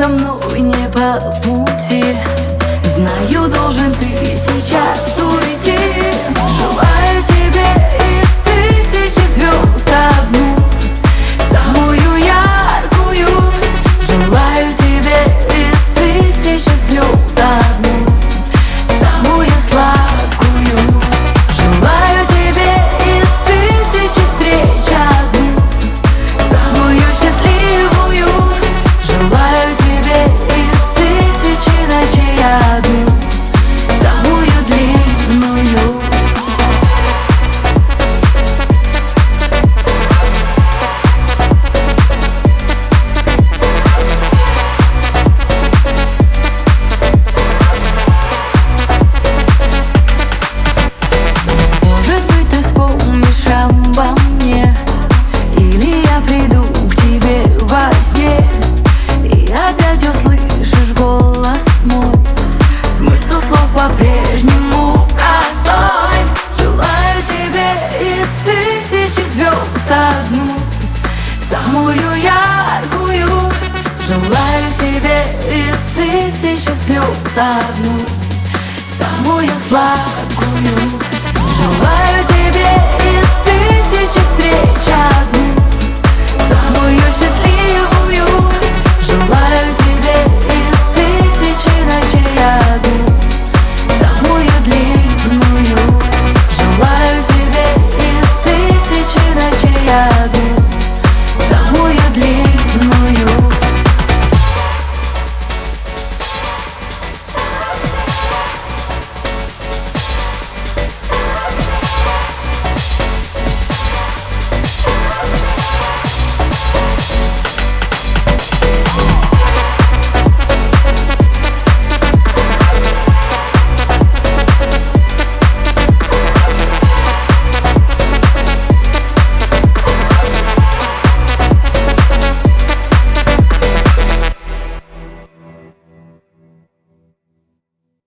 со мной не по пути. Знаю, должен ты сейчас уйти. Желаю тебе из тысячи звезд одну, самую яркую. Желаю тебе из тысячи слез одну, самую сладкую. Желаю тебе из тысячи встреч одну, самую счастливую. Желаю тебе из тысячи ночей одну, самую длинную. Может быть, ты вспомнишь обо мне, или я приду к тебе во сне, и опять услышишь голос мой. Смысл слов по-прежнему простой. Желаю тебе из тысячи звезд одну, самую яркую. Желаю тебе из тысячи слез одну, самую сладкую. Желаю тебе из тысячи встреч одну, самую счастливую.